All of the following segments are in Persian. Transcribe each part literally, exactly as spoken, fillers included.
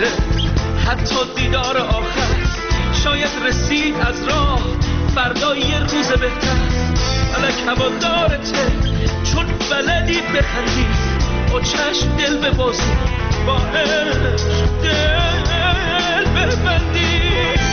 نمیرسه حتی دیدار آخر، شاید رسید از راه فردا یه روز بهتر. فلک هوادارته چون بلدی بخندی، با چشم دل ببازی، با عشق دل ببندی.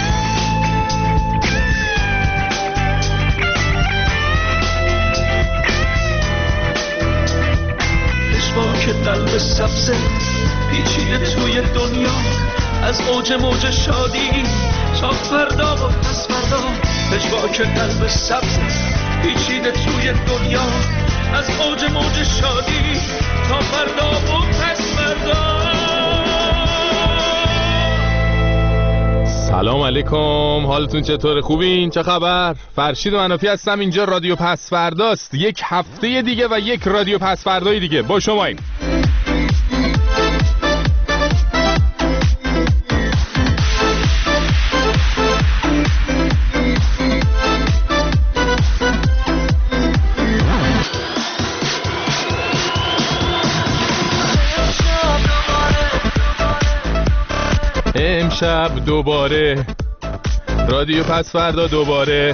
که قلب سبزه پیچیده توی دنیا، از اوج موج شادی تا فردا و پس فردا. پژواک قلب سبزه پیچیده توی دنیا، از اوج موج شادی تا فردا و پس فردا. سلام علیکم، حالتون چطوره؟ خوبین؟ چه خبر؟ فرشید منافی هستم، اینجا رادیو پس فرداست. یک هفته دیگه و یک رادیو پس فردای دیگه با شماییم. امشب دوباره رادیو پس فردا دوباره.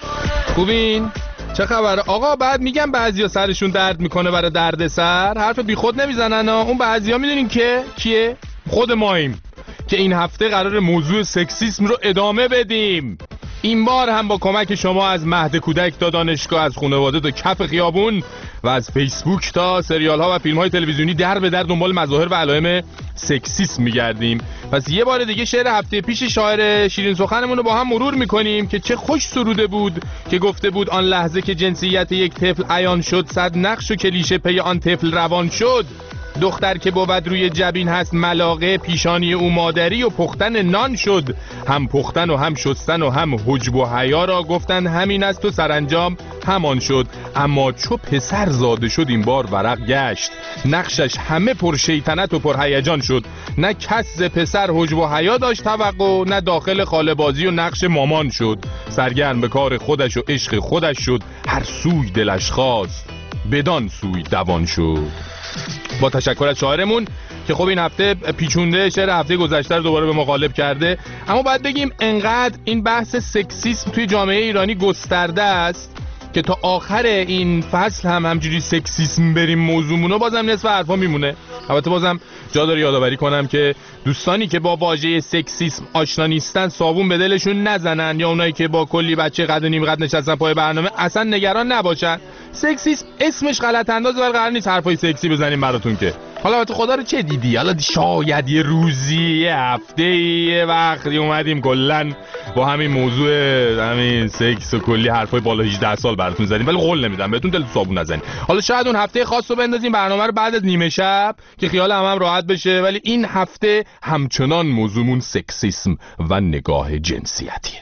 خوبین؟ چه خبر؟ آقا بعد میگم بعضیا سرشون درد میکنه برای درد سر، حرف بی خود نمیزنن ها. اون بعضیا میدونین که کیه؟ خود ماییم که این هفته قرار موضوع سکسیسم رو ادامه بدیم. این بار هم با کمک شما از مهد کودک تا دانشگاه، از خانواده تا کف خیابون و از فیسبوک تا سریال ها و فیلم های تلویزیونی در به در دنبال مظاهر و علائم سکسیسم میگردیم. پس یه بار دیگه شعر هفته پیش شاعر شیرین سخنمون رو با هم مرور میکنیم که چه خوش سروده بود که گفته بود آن لحظه که جنسیت یک طفل عیان شد، صد نقش و کلیشه پی آن طفل روان شد. دختر که بود روی جبین هست ملاقه، پیشانی او مادری و پختن نان شد. هم پختن و هم شستن و هم حجب و حیا را گفتن همین است و سرانجام همان شد. اما چو پسر زاده شد این بار ورق گشت، نقشش همه پر شیطنت و پر هیجان شد. نه کس ز پسر حجب و حیا داشت توقع، نه داخل خاله بازی و نقش مامان شد. سرگرم به کار خودش و عشق خودش شد، هر سوی دلش خواست بدان سوی دوان شد. با تشکر از شاعرمون که خب این هفته پیچونده شعر هفته گذشته رو دوباره به ما غالب کرده. اما باید بگیم انقدر این بحث سکسیسم توی جامعه ایرانی گسترده است که تا آخر این فصل هم همجوری سکسیسم بریم موضوعمونو بازم نصف حرفا میمونه. البته بازم جا داره یادآوری کنم که دوستانی که با واژه سکسیسم آشنا نیستن صابون به دلشون نزنن، یا اونایی که با کلی بچه قد و نیم قد نشستن پای برنامه اصلا نگران نباشن. سکسیسم اسمش غلط اندازه، ولی قرار نیست حرفای سکسی بزنیم براتون که. حالا البته خدا رو چه دیدی، حالا شاید یه روزی یه هفته یه وقتی اومدیم کلا با همین موضوع همین سکس و کلی حرفای بالا هجده سال براتون زدیم، ولی قول نمیدم بهتون دل صابون نزنید. حالا شاید اون هفته خاص رو بندازیم برنامه رو بعد از نیمه شب که خیال همم هم راحت بشه، ولی این هفته همچنان موضوعمون سکسیسم و نگاه جنسیتیه.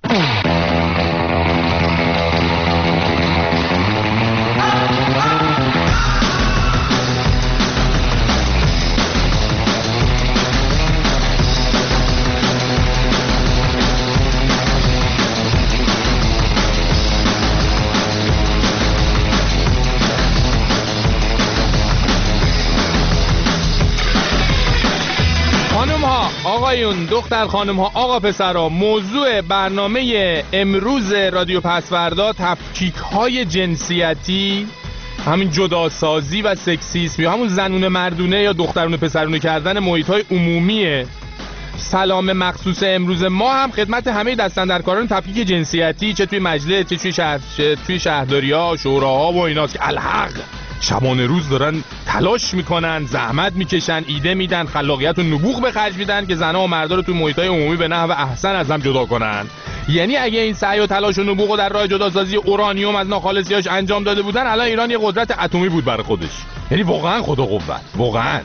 آقایون، دختر خانم ها، آقا پسرها، موضوع برنامه امروز رادیو پس فردا تفکیک های جنسیتی، همین جداسازی و سکسیسم یا همون زنونه مردونه یا دخترونه پسرونه کردن محیط های عمومیه. سلام مخصوص امروز ما هم خدمت همه دستاندرکاران تفکیک جنسیتی، چه توی مجلس چه توی شهر چه توی شهرداری‌ها، شوراها و ایناست که الحق شبانه روز دارن تلاش میکنن، زحمت میکشن، ایده میدن، خلاقیت و نبوغ به خرج میدن که زنها و مردا رو تو محیطای عمومی به نحو احسن از هم جدا کنن. یعنی اگه این سعی و تلاش و نبوغ در راه جداسازی اورانیوم از ناخالصیاش انجام داده بودن، الان ایران یه قدرت اتمی بود برای خودش. یعنی واقعا خدا قوت، واقعا.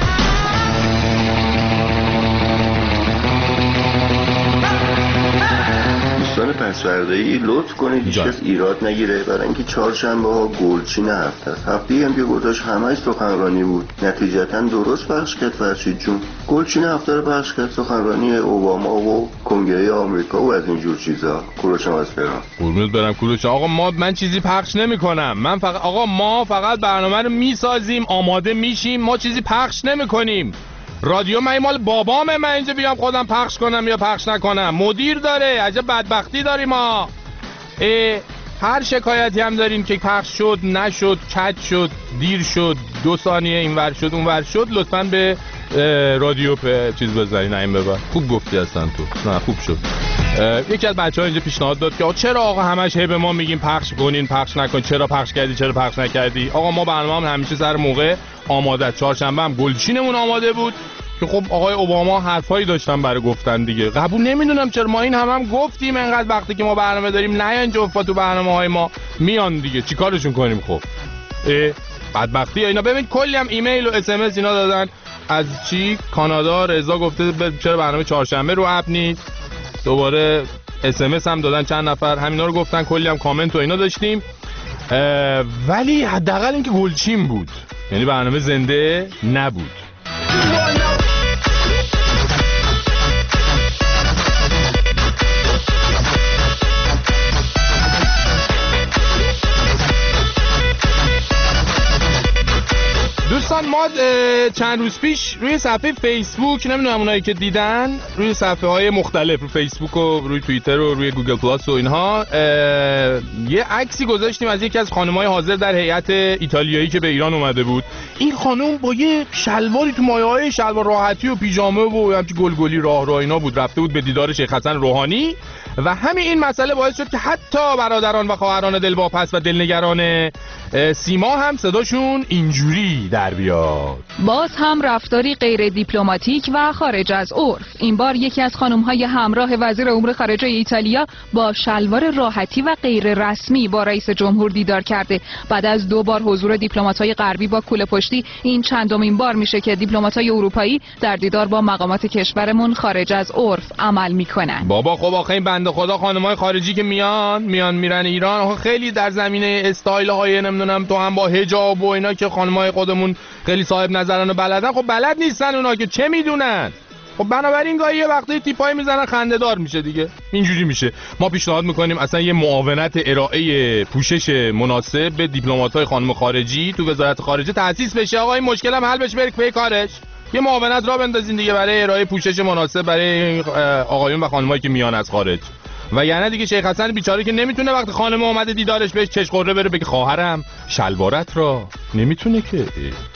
دوستان پس‌فردایی لطف کنید هیچ کس ایراد نگیره، برای اینکه چهارشنبه ها گلچین هفته است. هفته‌ای هم که گذاشت همش سخنرانی بود، نتیجتا درست پخش کرد. فرشید جون گلچین هفته رو پخش کرد، سخنرانی اوباما و کنگره آمریکا و از اینجور چیزا. کوروش از فران قربونت برم کوروش. آقا ما من چیزی پخش نمی‌کنم، من فقط آقا ما فقط برنامه رو میسازیم، آماده میشیم، ما چیزی پخش نمی‌کنیم. رادیو من مال بابامه، من اینجا بیام خودم پخش کنم یا پخش نکنم؟ مدیر داره. عجب بدبختی داریم ما. هر شکایتی هم دارین که پخش شد نشد، کج شد، دیر شد، دو ثانیه اینور شد اونور شد، لطفاً به رادیو په چیز بزنین. این ببر خوب گفتی هستن تو. نه خوب شد. یکی از بچه‌ها اینجا پیشنهاد داد که چرا آقا همش هی به ما میگین پخش کنین پخش نکن، چرا پخش کردی چرا پخش نکردی؟ آقا ما برنامه‌مون همیشه سر موقع آماده. چهارشنبه هم گلچینمون آماده بود که خب آقای اوباما حرفایی داشتن برای گفتن دیگه. قبول نمیدونم چرا ما این هم هم گفتیم انقدر وقتی که ما برنامه داریم نیان جوفا تو برنامه‌های ما میان دیگه، چیکارشون کنیم؟ خب بدبختی اینا. ببین کلی هم ایمیل و اس ام اس اینا دادن از چی کانادا. رضا گفته چرا برنامه چهارشنبه رو اپ نیست. دوباره اس ام اس هم دادن چند نفر همینا رو گفتن. کلی هم کامنت و اینا داشتیم، ولی حداقل اینکه گلچین بود، یعنی برنامه زنده نبود. دوستان ما چند روز پیش روی صفحه فیسبوک، نمیدونم اونایی که دیدن، روی صفحه های مختلف رو فیسبوک و روی توییتر و روی گوگل پلاس و اینها یه عکسی گذاشتیم از یکی از خانم‌های حاضر در هیئت ایتالیایی که به ایران اومده بود. این خانم با یه شلواری تو مایه‌های شلوار راحتی و پیژامه و همچین گلگلی راه راه اینا بود، رفته بود به دیدار شیخ حسن روحانی و همین این مسئله باعث شد که حتی برادران و خواهران دلواپس و دلنگران سیما هم صداشون اینجوری در بیاد. باز هم رفتاری غیر دیپلماتیک و خارج از عرف. این بار یکی از خانم‌های همراه وزیر امور خارجه ایتالیا با شلوار راحتی و غیر رسمی با رئیس جمهور دیدار کرده. بعد از دو بار حضور دیپلمات‌های غربی با کوله پشتی، این چندمین بار میشه که دیپلمات‌های اروپایی در دیدار با مقامات کشورمون خارج از عرف عمل میکنن. بابا خب آخه این بنده خدا خانم‌های خارجی که میان میان میرن ایران، آخه خیلی در زمینه استایل‌های نمیدونم تو هم با حجاب و اینا که خانم‌های خودمون خیلی صاحب نظرن و بلدن، خب بلد نیستن اونا که چه میدونن. خب بنابراین گاهی یه وقتی تیپای میزنن خنده‌دار میشه دیگه، اینجوری میشه. ما پیشنهاد میکنیم اصلا یه معاونت ارائه پوشش مناسب به دیپلمات‌های خانم خارجی تو وزارت خارجه تأسیس بشه. آقا این مشکل هم حل بشه، برید پی کارش. یه معاونت را بندازین دیگه برای ارائه پوشش مناسب برای آقایون و خانمایی که میان از خارج. و یعنی دیگه شیخ حسن بیچاره که نمیتونه وقتی خانم اومده دیدارش بهش چش قره بره بگه خواهرم شلوارت را، نمیتونه که.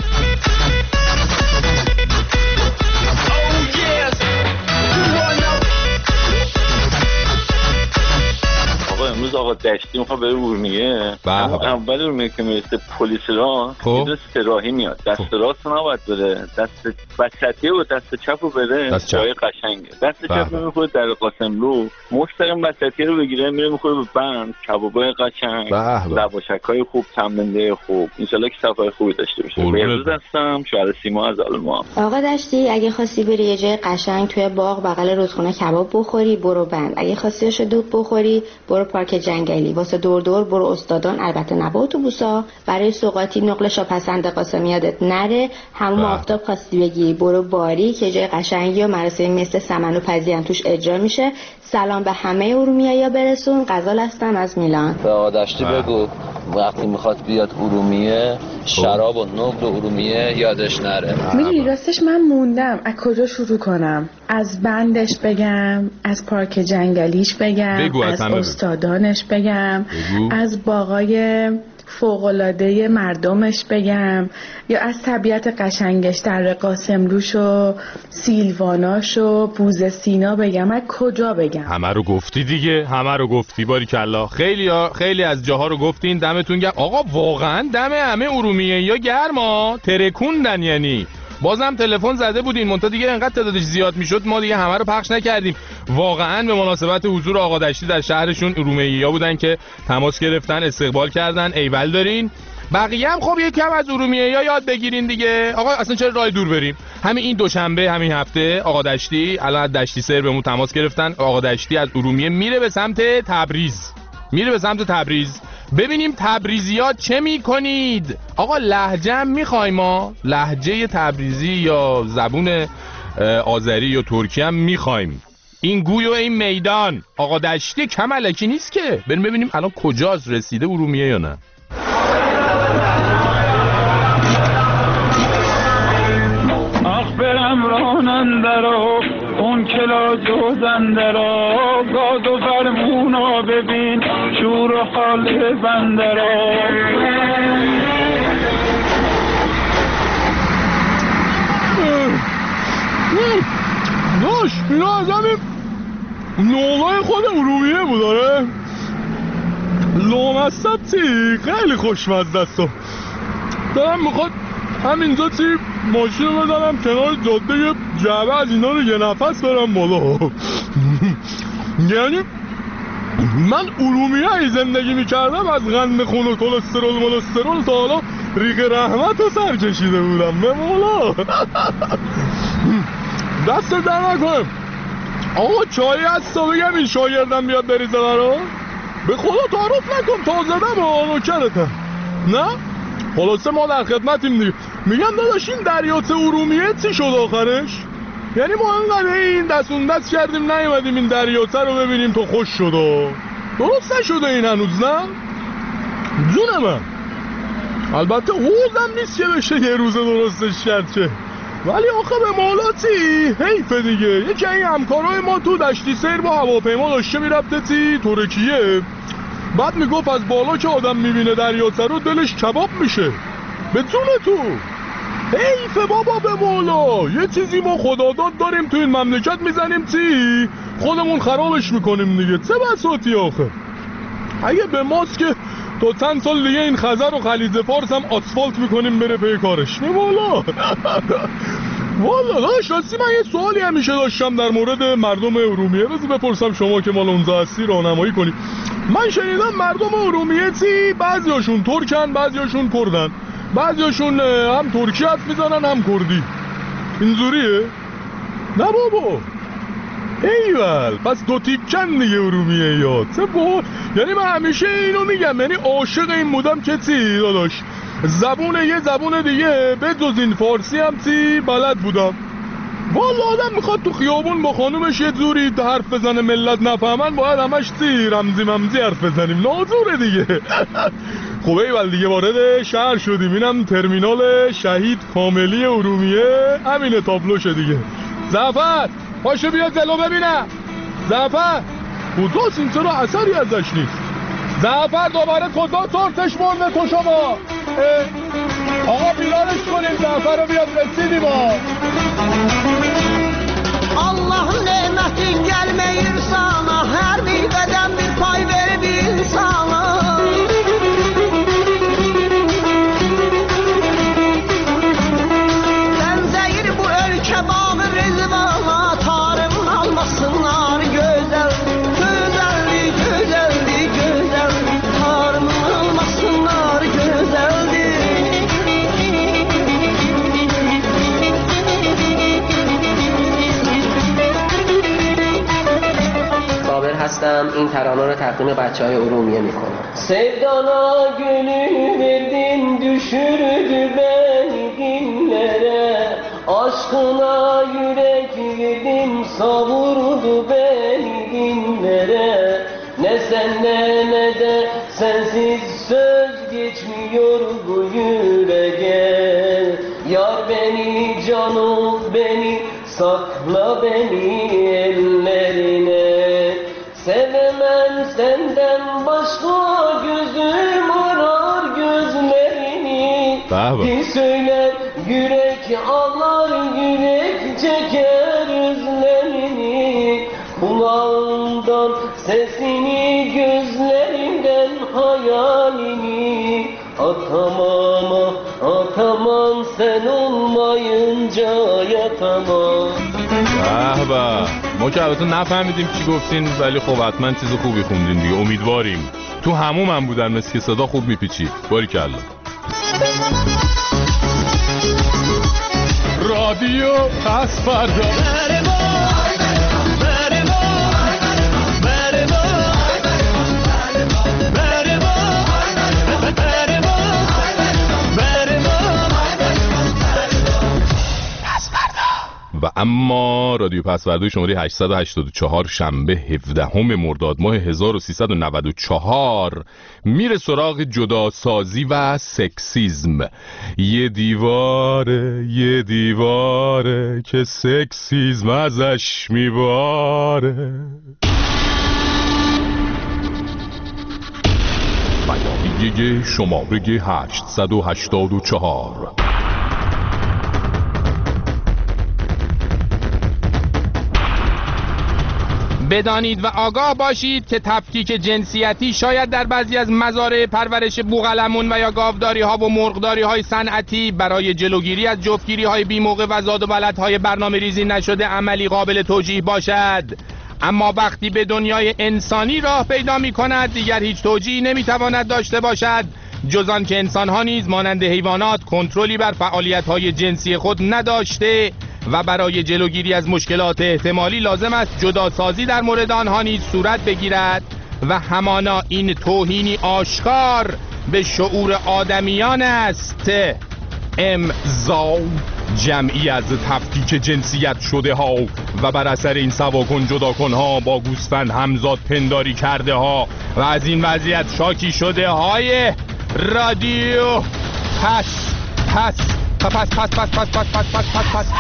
امروز آقا دشتی میخواد بره اورمیه. اول اورمیه که میرسه پلیس را یه سه راهی میاد، دست راست نباید بره، دست وسطی و دست چپ رو بره، جای قشنگه. دست چپ رو میخوره در قاسملو، مستقیم وسطی رو بگیره میره میخوره به بند، کبابای قشنگ، لواشکای خوب، تمنده خوب. ان شاءالله که سفر خوبی داشته باشه. امروز هستم شهر سیما از آلمان. آقا دشتی اگه خواستی بری یه جای قشنگ توی باغ بغل رودخونه کباب بخوری برو بند، اگه خواستی شدوب بخوری برو پارک جنگلی، واسه دور دور برو استادان، البته نه با اتوبوسا. برای سوغاتی نقل شاپسند قاسمی یادت نره. همون آفتاب خواستی بگی برو باری که جای قشنگی و مراسم مثل سمن و پزی هم توش اجرا میشه. سلام به همه ارومیه‌یا برسون. غزال هستم از میلان. به آقا دشتی بگو وقتی میخواد بیاد ارومیه شراب و نقل ارومیه یادش نره. میدونی راستش من موندم از کجا شروع کنم. از بندش بگم، از پارک جنگلیش بگم، از استادانش بگم، بگو. از باغای فوق‌العاده مردمش بگم، یا از طبیعت قشنگش در قاسملوش و سیلواناش و بوز سینا بگم. از کجا بگم؟ همه رو گفتی دیگه، همه رو گفتی. باریکلا، خیلی خیلی از جاها رو گفتین. دمتون گرم. آقا واقعا دم همه ارومیه یا گرما ترکوندن. یعنی بازم تلفن زده بودین منتها دیگه انقدر تعدادش زیاد میشد ما دیگه همه رو پخش نکردیم. واقعا به مناسبت حضور آقا دشتی در شهرشون ارومیه‌یا بودن که تماس گرفتن، استقبال کردن. ایول دارین. بقیه هم خب یکم از ارومیه‌یا یاد بگیرین دیگه. آقا اصلا چرا راه دور بریم؟ همین این دوشنبه همین هفته آقا دشتی الان از دشتی سر بهمون تماس گرفتن. آقا دشتی از ارومیه میره به سمت تبریز. میره به سمت تبریز. ببینیم تبریزی‌ها چه میکنید. آقا لهجه هم میخوایم ما، لهجه تبریزی یا زبون آذری یا ترکی هم میخوایم. این گوی و این میدان آقا دشتی کم الکی نیست که. بریم ببینیم الان کجاست، رسیده ارومیه یا نه. آخ برم راه را اون کلاج و زنده را گاز و فرمونا ببین شور و حال بنده را داش اینا از همین نوعای خود ارومیه بود داره لامصبتی خیلی خوشمزده است دارم میخواد همینجا چی ماشین رو بزنم کنار جاده یه جعبه از اینا رو یه نفس برم بالا یعنی من ارومیه ای زندگی میکردم از قند خون و کلسترول ملسترول تا حالا ریق رحمت رو سر کشیده بودم به مولا دست در نکنم آقا چایی هست تا بگم این شاگردم بیاد بریزه برا به خدا تعارف نکن تا زدم و نوکرتم نه خلاصه ما در خدمتیم دیگه میگم داداش این دریاچه ارومیه چی شد آخرش یعنی ما انقدر این دست اون دست کردیم نیومدیم این دریاچه رو ببینیم تو خوش شد درست نشده این هنوز نه جون من البته حوزم نیست که بشه یه روز درستش کرد چه ولی آخه به مولاتی حیفه دیگه یکی این همکارای ما تو دشتی سیر با هواپیما داشته میرفته تی ترکیه بعد میگفت از بالا که آدم میبینه دریاچه رو دلش کباب میشه به جون تو حیفه بابا به مولا یه چیزی ما خداداد داریم تو این مملکت میزنیم تی خودمون خرابش میکنیم دیگه چه بساطی آخه اگه به ماست که تا چند سال دیگه این خزر و خلیج فارس هم آسفالت میکنیم بره پی کارش نه والا والا داشت راستی من یه سوالی همیشه داشتم در مورد مردم ارومیه بذار بپرسم شما که مال اونجا هستی راهنمایی کنی من شنیدم مردم ارومیه چی بعضیاشون ترکن بعضیاشون کردن بعضیاشون هم ترکی حرف میزنن هم کردی اینجوریه نه بابا ایول پس دو تیکن دیگه ارومیه یاد چه با یعنی من همیشه اینو میگم یعنی عاشق این بودم که چی داداش زبون یه زبون دیگه به جز این فارسی هم چی بلد بودم والا آدم میخواد تو خیابون با خانومش یه جوری حرف بزنه ملت نفهمن باید همش چی رمزی ممزی حرف بزنیم نازوره دیگه خب ایول دیگه وارد شهر شدیم اینم ترمینال شهید کاملی ارومیه همینه تابلوشه دیگه زعفر پاشو بیا جلو ببینم زعفر کجاست این چرا اثری ازش نیست زعفر دوباره کجا ترتش برده تو شما آقا بیدارش کنیم زعفر رو بیاد رسیدیم ها Allah'ın nimetin gelmeyir sana her bir beden bir pay verir bir insana Benzeyir bu ülke bağı rizvana tarımın almasınlar güzel güzeldi güzeldi güzel tarımın almasınlar güzeldi هستم این ترانه رو تقدیم بچهای ارومیه میکنم Sevdana gönül verdim düşürdü beni dinlere Aşkına yürek verdim savurdu beni dinlere Ne senle ne de sensiz söz geçmiyor bu yüreğe Yar beni canım beni sakla beni ellerine Sevemem senden başka gözüm arar gözlerini Dil söyler yürek ağlar yürek çeker özlerini Kulağımdan sesini gözlerimden hayalini Atamam atamam sen olmayınca yatamam به به ما که البته نفهمیدیم چی گفتین ولی خب حتما چیز خوبی خوندین دیگه امیدواریم تو هموم هم بودن مثل که صدا خوب میپیچید باریکلا رادیو پس فردا و اما رادیو پسوردا شماره هشتصد و هشتاد و چهار شنبه هفدهم مرداد ماه هزار و سیصد و نود و چهار میره سراغ جداسازی و سکسیسم. یه دیواره یه دیواره که سکسیسم ازش میباره. بیانیه شماره هشتصد و هشتاد و چهار. بدانید و آگاه باشید که تفکیک جنسیتی شاید در بعضی از مزارع پرورش بوقلمون و یا گاوداری ها و مرغداری های صنعتی برای جلوگیری از جفتگیری های بی موقع و زاد و ولد های برنامه ریزی نشده عملی قابل توجیه باشد، اما وقتی به دنیای انسانی راه پیدا می کند دیگر هیچ توجیهی نمی تواند داشته باشد جز آن که انسان ها نیز مانند حیوانات کنترلی بر فعالیت های جنسی خود نداشته و برای جلوگیری از مشکلات احتمالی لازم است جداسازی در مورد آنها نیز صورت بگیرد و همانا این توهینی آشکار به شعور آدمیان است. امضا جمعی از تفکیک جنسیت شده ها و بر اثر این سواکن جداکن ها با گوسفند همزاد پنداری کرده ها و از این وضعیت شاکی شده های رادیو پس پس پس پس پس پس پس پس پس پس پس پس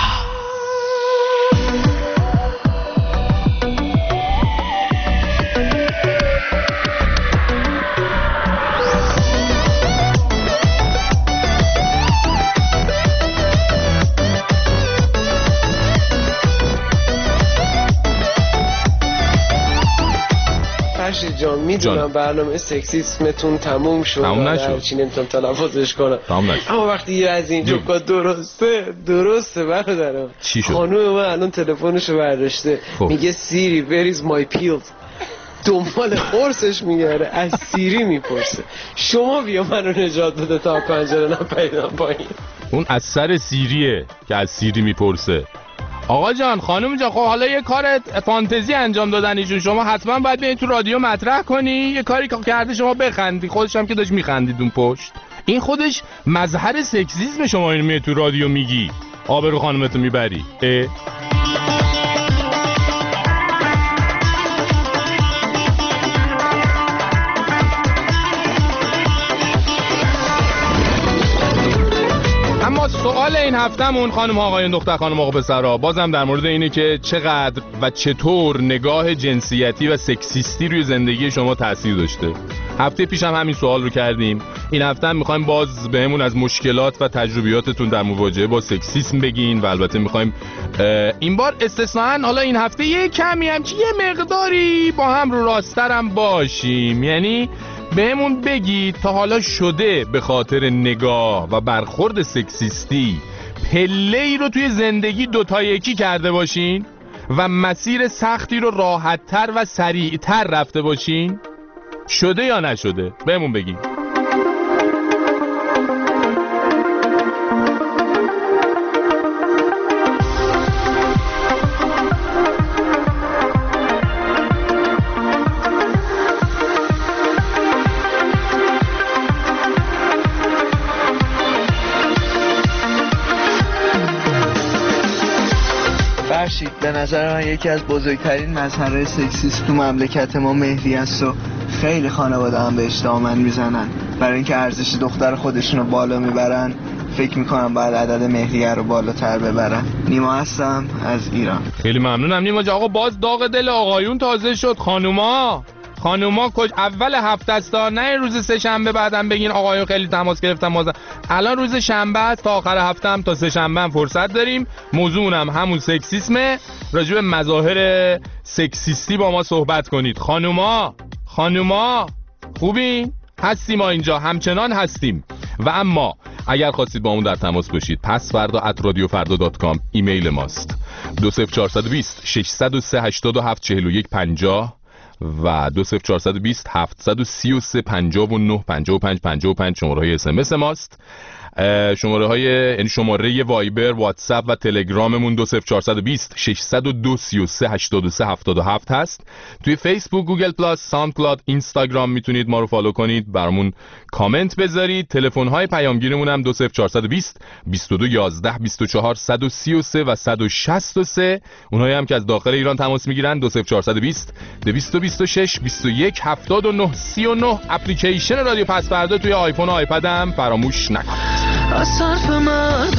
فرشید جان میدونم برنامه سکسیسمتون تموم شد، تموم نشد، چی نمیتونم تلفظش کنم، تموم نشد. اما وقتی یه از این جوکا درسته درسته برادرم. چی شد؟ خانوم من الان تلفنشو برداشته میگه سیری where is my pills، دنبال قرصش میگره، از سیری میپرسه شما بیا منو نجات بده تا پنجره نپریدم پایین. اون از سر سیریه که از سیری میپرسه. آقا جان خانم جان خب حالا یه کار فانتزی انجام دادن ایشون، شما حتما باید بیاین تو رادیو مطرح کنی یه کاری که کرده شما بخندی، خودش هم که داشت میخندید اون پشت. این خودش مظهر سکسیسم شما اینو میای تو رادیو میگی آبرو خانمتو میبری. اه سوال این هفتهمون خانم ها آقایون دختر خانم آقا پسرا بازم در مورد اینه که چقدر و چطور نگاه جنسیتی و سکسیستی روی زندگی شما تاثیر داشته. هفته پیش هم همین سوال رو کردیم. این هفته هم میخوایم باز بهمون از مشکلات و تجربیاتتون در مواجهه با سکسیسم بگین و البته میخوایم این بار استثناً حالا این هفته یه کمی هم چه یه مقداری با هم رو راسترم باشیم، یعنی بهمون بگید تا حالا شده به خاطر نگاه و برخورد سکسیستی پله‌ای رو توی زندگی دوتا یکی کرده باشین و مسیر سختی رو راحت‌تر و سریع‌تر رفته باشین؟ شده یا نشده؟ بهمون بگین. به نظر من یکی از بزرگترین مظاهر سکسیسم تو مملکت ما مهدی است و خیلی خانواده هم بهش دامن میزنن. برای اینکه ارزش دختر خودشونو بالا میبرن فکر میکنم باید عدد مهریه رو بالاتر ببرن. نیما هستم از ایران. خیلی ممنونم نیما جان. آقا باز داغ دل آقایون تازه شد. خانوما خانوما کج اول هفته است، نه روز سه شنبه بعدم بگین آقایون خیلی تماس گرفتم مازن. الان روز شنبه است، تا آخر هفته هم تا سه شنبه هم فرصت داریم. موضوعم همون سکسیسمه، راجع به مظاهر سکسیستی با ما صحبت کنید. خانوما خانوما خوبین؟ هستیم ما اینجا، همچنان هستیم. و اما اگر خواستید با اون در تماس باشید پس فردا ات رادیو فردا دات کام ایمیل ماست. دو صفر چهارصد و بیست ششصد و سه هشتاد و هفت چهل و یک پنجاه و دو صفر چهارصد و بیست هفتصد و سی و سه پنجاه و نه پنجاه و پنج پنجاه و پنج شماره های اس ام اس ماست. شماره های یعنی شماره وایبر، واتساپ و تلگراممون دو صفر چهار دو صفر شش صد و دو سی و سه هشتاد و سه هفتاد و هفت هست. توی فیسبوک، گوگل پلاس، ساوند کلاود، اینستاگرام میتونید ما رو فالو کنید، برامون کامنت بذارید. تلفن های پیامگیرمون هم دو صفر چهار دو صفر بیست و دو یازده بیست و چهار صد و سی و سه و صد و شصت و سه. اونایی هم که از داخل ایران تماس میگیرن دو صفر چهار دو صفر دویست و بیست و شش بیست و یک هفتاد و نه سی و نه. اپلیکیشن رادیو پس فردا توی آیفون و آیپد هم فراموش نکنید.